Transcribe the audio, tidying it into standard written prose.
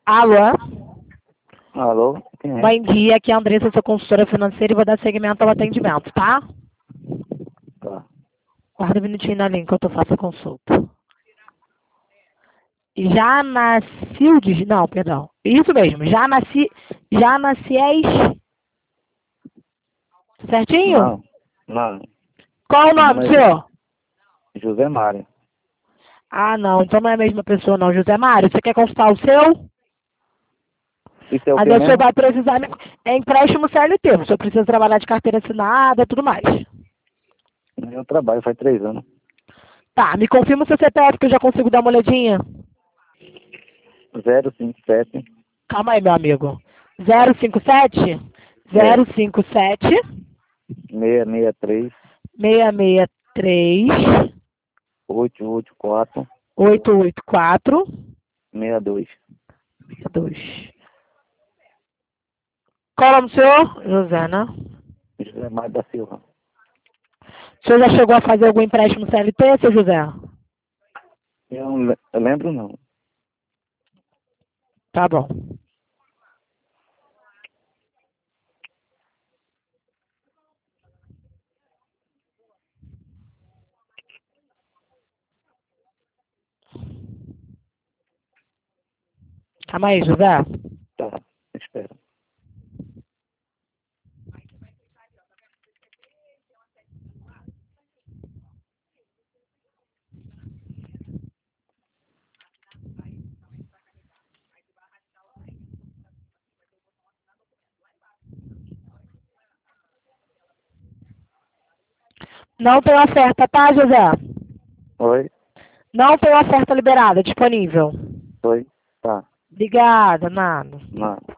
Alô? Alô? Quem é? Bom dia, aqui é a Andressa, sou consultora financeira e vou dar seguimento ao atendimento, tá? Tá. Guarda um minutinho na linha enquanto eu faço a consulta. Já nasci... Não, perdão. Isso mesmo, já nascies certinho? Não. Qual o Meu nome, nome senhor? é José Mário. Ah, não, então não é a mesma pessoa não, José Mário. Você quer consultar o seu? Isso é o Mas que aí o senhor mesmo? vai precisar... É empréstimo CLT, o senhor precisa trabalhar de carteira assinada, tudo mais. Eu trabalho faz 3 anos. Tá, me confirma o seu CPF que eu já consigo dar uma olhadinha. 057. Calma aí, meu amigo. 057 É. 057 663 663 884 884 62. 62. Qual é o nome do senhor? José, né? José Mário da Silva. O senhor já chegou a fazer algum empréstimo CLT, seu José? Eu lembro não. Tá bom. Calma aí, José. Tá. Espera. Não tem oferta, tá, José? Oi? Não tem oferta liberada, disponível. Oi? Tá. Obrigada, nada. Não.